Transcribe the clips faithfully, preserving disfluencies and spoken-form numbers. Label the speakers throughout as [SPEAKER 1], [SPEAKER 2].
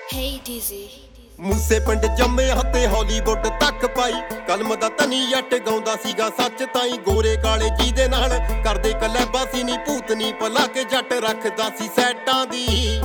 [SPEAKER 1] Hey Dizzy
[SPEAKER 2] Moose ਪਿੰਡ ਜੰਮਿਆ ਤੇ ਹਾਲੀਵੁੱਡ ਤੱਕ ਪਾਈ ਕਲਮ ਦਾ ਤਨੀ ਜੱਟ ਗਾਉਂਦਾ ਸੀਗਾ ਸੱਚ ਤਾਈ ਗੋਰੇ ਕਾਲੇ ਜੀ ਦੇ ਨਾਲ ਕਰਦੇ ਕਲੈਬਾਂ ਸੀ ਨੀ ਭੂਤਨੀ ਭਲਾ ਕੇ ਜੱਟ ਰੱਖਦਾ ਸੀ ਸੈਟਾਂ ਦੀ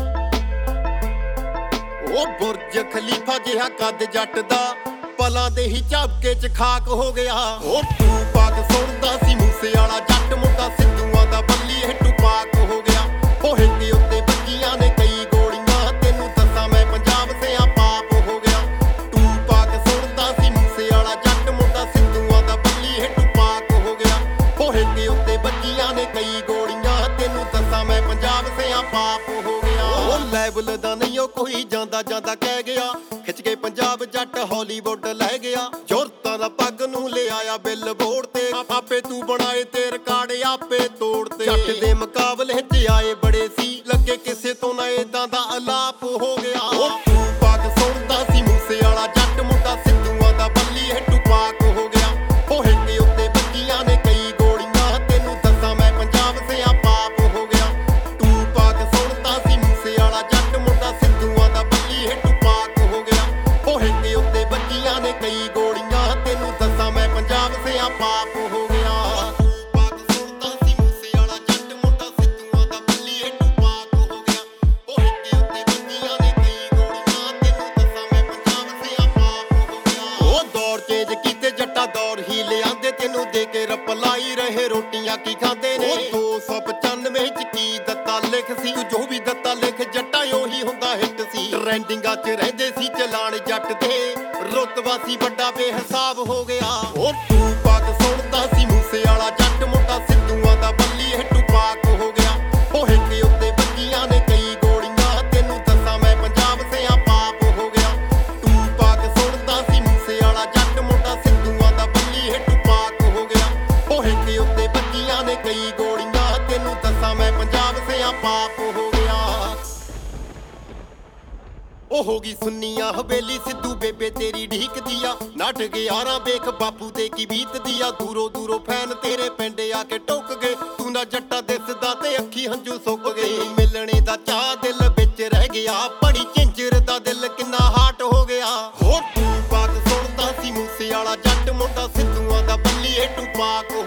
[SPEAKER 2] ਉਹ ਬੁਰਜ ਖਲੀਫਾ ਜਿਹਾ ਕੱਦ ਜੱਟ ਦਾ ਪਲਾਂ ਦੇ ਹੀ ਝਾਪਕੇ ਚ ਖਾਕ ਹੋ ਗਿਆ ਉਹ ਤੂੰ ਪਾਕ ਸੁਣਦਾ ਸੀ ਮੂਸੇ ਵਾਲਾ ਜੱਟ ਮੁੰਡਾ ਸਿੱਧੂਆਂ ਦਾ ਬੱਲੀ ਇਹ ਟੁਪਾਕ ਹੋ ਗਿਆ ਉਹ ਹਿੱਕੇ ਉੱਤੇ ਬੱਜੀਆਂ ਨੇ ਕਈ ਗੋਲੀਆਂ ਤੈਨੂੰ ਦੱਸਾਂ ਮੈਂ ਪੰਜਾਬ ਸਿਆਂ ਪਾਪ ਹੋ ਗਿਆ ਤੂੰ ਪਾਕ ਸੁਣਦਾ ਸੀ ਮੂਸੇ ਵਾਲਾ ਜੱਟ ਮੁੰਡਾ ਸਿੱਧੂਆਂ ਦਾ ਬੱਲੀ ਇਹ ਟੁਪਾਕ ਹੋ ਗਿਆ ਉਹ ਹਿੱਕੇ ਉੱਤੇ ਬੱਜੀਆਂ ਨੇ ਕਈ ਗੋਲੀਆਂ ਤੈਨੂੰ ਦੱਸਾਂ ਮੈਂ ਪੰਜਾਬ ਸਿਆਂ ਪਾਪ ਹੋ ਗਿਆ ਉਹ ਲੈਵਲ ਦਾ ਨਹੀਂ ਉਹ ਕੋਈ ਜਾਂਦਾ ਜਾਂਦਾ ਕਹਿ ਗਿਆ ਖਿੱਚ ਕੇ ਪੰਜਾਬ ਜੱਟ ਹਾਲੀਵੁੱਡ ਲੈ ਗਿਆ ਜ਼ੋਰਤਾਂ ਦਾ ਪੱਗ ਨੂੰ ਲਿਆਇਆ ਬਿੱਲ ਬੋਰਡ ਤੇ ਆਪੇ ਤੂੰ ਬਣਾਏ ਤੇ ਰਿਕਾਰਡ ਆਪੇ ਤੋੜ ਤੇ ਜੱਟ ਦੇ ਮੁਕਾਬਲੇ 'ਚ ਆਏ ਬੜੇ ਸੀ ਲੱਗੇ ਕਿਸੇ ਤੋਂ ਨਾ ਏਦਾਂ ਦਾ ਅਲਾਪ ਹੋ ਗਿਆ ਉਹ ਤੂੰ ਪਾਕ ਸੁਣਦਾ ਸੀ ਮੂਸੇ ਵਾਲਾ ਜੱਟ ਮੁੰਡਾ ਸਿੱਧੂਆਂ ਦਾ ਬੱਲੀ ਇਹ ਟੁਪਾਕ ਹੋ ਗਿਆ ਉਹ ਹਿੱਕੇ ਉੱਤੇ ਬੱਜੀਆਂ ਨੇ ਕਈ ਗੋਲੀਆਂ ਤੈਨੂੰ ਦੱਸਾਂ ਮੈਂ ਪੰਜਾਬ ਸਿਆਂ ਪਾਪ ਹੋ ਗਿਆ ਤੂੰ ਪਾਕ ਸੁਣਦਾ ਸੀ ਮੂਸੇ ਵਾਲਾ ਜੱਟ ਮੁੰਡਾ ਸਿੱਧੂਆਂ ਦਾ ਬੱਲੀ ਇਹ ਟੁਪਾਕ ਹੋ ਗਿਆ ਉਹ ਹਿੱਕੇ ਉੱਤੇ ਬੱਜੀਆਂ ਨੇ ਕਈ ਗੋਲੀਆਂ ਤੈਨੂੰ ਦੱਸਾਂ ਮੈਂ ਪੰਜਾਬ ਸਿਆਂ ਪਾਪ ਹੋ ਗਿਆ ਪਾਕ ਸੁਣਦਾ ਸੀ ਮੂਸੇ ਵਾਲਾ ਜੱਟ ਮੁੰਡਾ ਸਿੱਧੂਆਂ ਦਾ ਬੱਲੀ ਇਹ ਟੁਪਾਕ ਹੋ ਗਿਆ ਉਹ ਹਿੱਕੇ ਉੱਤੇ ਬੱਜੀਆਂ ਨੇ ਕਈ ਗੋਲੀਆਂ ਤੈਨੂੰ ਦੱਸਾਂ ਮੈਂ ਪੰਜਾਬ ਸਿਆਂ ਪਾਪ ਹੋ ਗਿਆ ਉਹ ਦੌਰ ਚੇਂਜ ਕੀਤੇ ਜੱਟਾਂ ਦੌਰ ਹੀ ਲਿਆਂਦੇ ਤੈਨੂੰ ਦੇ ਕੇ ਰਪਲਾਈ ਰਹੇ ਰੋਟੀਆਂ ਕੀ ਖਾਂਦੇ ਨੇ ਦੋ ਸੌ ਪਚਾਨਵੇਂ ਚ ਕੀ ਦਿੱਤਾ ਲਿਖ ਸੀ ਤੂੰ ਜੋ ਵੀ ਦਿੱਤਾ ਲਿਖ ਜੱਟਾਂ ਉਹੀ ਹੁੰਦਾ ਹਿੱਟ ਸੀ ਟ੍ਰੈਂਡਿੰਗਾਂ ਚ ਰਹਿੰਦੇ ਸੀ ਚਲਾਣ ਜੱਟ ਦੇ ਰੁਤਬਾ ਸੀ ਵੱਡਾ ਬੇਹਿਸਾਬ ਹੋ ਗਿਆ ਉਹ ਤੂੰ ਪਾਕ ਸੁਣਦਾ ਸੀ ਮੂਸੇ ਵਾਲਾ ਜੱਟ ਮੁੰਡਾ ਸਿੱਧੂਆਂ ਦਾ ਬੱਲੀ ਇਹ ਟੁਪਾਕ ਹੋ ਗਿਆ ਉਹ ਹਿੱਕੇ ਉੱਤੇ ਬੱਜੀਆਂ ਨੇ ਕਈ ਗੋਲੀਆਂ ਤੈਨੂੰ ਦੱਸਾਂ ਮੈਂ ਪੰਜਾਬ ਸਿਆਂ ਪਾਪ ਹੋ ਗਿਆ ਤੂੰ ਪਾਕ ਸੁਣਦਾ ਸੀ ਮੂਸੇ ਵਾਲਾ ਜੱਟ ਮੁੰਡਾ ਸਿੱਧੂਆਂ ਦਾ ਬੱਲੀ ਇਹ ਟੁਪਾਕ ਹੋ ਗਿਆ ਉਹ ਹਿੱਕੇ ਉੱਤੇ ਬੱਜੀਆਂ ਨੇ ਕਈ ਗੋਲੀਆਂ ਤੈਨੂੰ ਦੱਸਾਂ ਮੈਂ ਪੰਜਾਬ ਸਿਆਂ ਪਾਪ ਹੋ ਗਿਆ ਉਹ ਹੋ ਗਈ ਸੁੰਨੀਆਂ ਹਵੇਲੀ ਸਿੱਧੂ ਬੇਬੇ ਤੇਰੀ ਢੀਕਦੀ ਆ ਨੱਠ ਗਿਆਰਾਂ ਵੇਖ ਬਾਪੂ ਤੇ ਕੀ ਬੀਤਦੀ ਆ ਦੂਰੋਂ ਦੂਰੋਂ ਫੈਨ ਤੇਰੇ ਪਿੰਡ ਆ ਕੇ ਟੁੱਕ ਗਏ ਤੂੰ ਨਾ ਜੱਟਾ ਦਿਸਦਾ ਤੇ ਅੱਖੀ ਹੰਝੂ ਸੁੱਕ ਗਏ ਮਿਲਣੇ ਦਾ ਚਾਹ ਦਿਲ ਵਿੱਚ ਰਹਿ ਗਿਆ ਬੜੀ ਝਿੰਜਰ ਦਾ ਦਿਲ ਕਿੰਨਾ ਹਾਟ ਹੋ ਗਿਆ ਹੋ ਤੂੰ ਪਾਕ ਸੁਣਦਾ ਸੀ ਮੂਸੇ ਵਾਲਾ ਜੱਟ ਮੁੰਡਾ ਸਿੱਧੂਆਂ ਦਾ ਬੱਲੀ ਇਹ ਟੁਪਾਕ